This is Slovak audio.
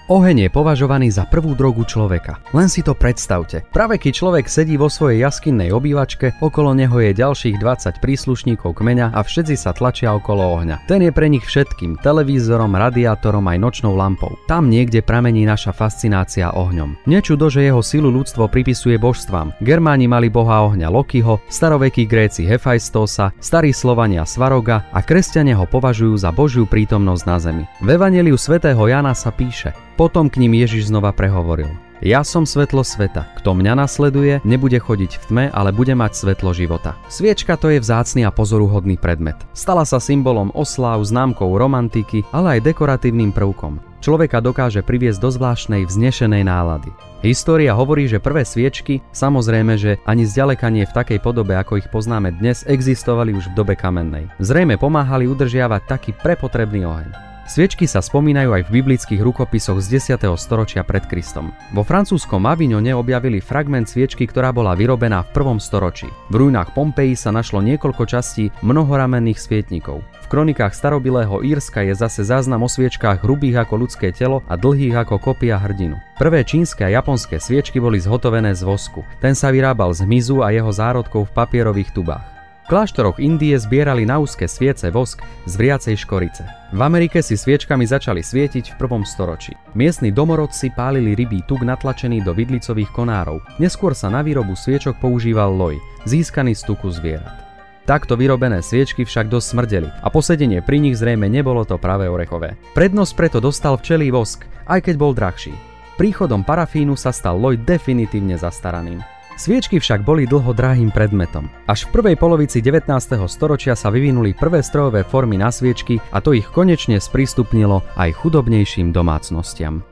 Oheň je považovaný za prvú drogu človeka. Len si to predstavte. Práve keď človek sedí vo svojej jaskinnej obývačke, okolo neho je ďalších 20 príslušníkov kmeňa a všetci sa tlačia okolo ohňa. Ten je pre nich všetkým, televízorom, radiátorom aj nočnou lampou. Tam niekde pramení naša fascinácia ohňom. Nečudo, že jeho silu ľudstvo pripisuje božstvám. Germáni mali boha ohňa Lokiho, starovekí Gréci Hefajstósa, starí Slovania Svaroga a kresťania ho považujú za Božiu prítomnosť na zemi. V Evanjeliu svätého Jána sa píše: Potom k ním Ježiš znova prehovoril: Ja som svetlo sveta. Kto mňa nasleduje, nebude chodiť v tme, ale bude mať svetlo života. Sviečka to je vzácny a pozoruhodný predmet. Stala sa symbolom osláv, známkou romantiky, ale aj dekoratívnym prvkom. Človeka dokáže priviesť do zvláštnej vznešenej nálady. História hovorí, že prvé sviečky, samozrejme, že ani zďaleka nie v takej podobe, ako ich poznáme dnes, existovali už v dobe kamennej. Zrejme pomáhali udržiavať taký prepotrebný oheň. Sviečky sa spomínajú aj v biblických rukopisoch z 10. storočia pred Kristom. Vo francúzskom Avignone objavili fragment sviečky, ktorá bola vyrobená v 1. storočí. V ruinách Pompeji sa našlo niekoľko častí mnohoramenných svietnikov. V kronikách starobilého Írska je zase záznam o sviečkách hrubých ako ľudské telo a dlhých ako kopia hrdinu. Prvé čínske a japonské sviečky boli zhotovené z vosku. Ten sa vyrábal z hmyzu a jeho zárodkov v papierových tubách. V kláštoroch Indie zbierali na úzke sviece vosk z vriacej škorice. V Amerike si sviečkami začali svietiť v 1. storočí. Miestni domorodci pálili rybí tuk natlačený do vidlicových konárov. Neskôr sa na výrobu sviečok používal loj, získaný z tuku zvierat. Takto vyrobené sviečky však dosť smrdeli a posedenie pri nich zrejme nebolo to práve orechové. Prednosť preto dostal včelí vosk, aj keď bol drahší. Príchodom parafínu sa stal loj definitívne zastaraným. Sviečky však boli dlho drahým predmetom. Až v prvej polovici 19. storočia sa vyvinuli prvé strojové formy na sviečky a to ich konečne sprístupnilo aj chudobnejším domácnostiam.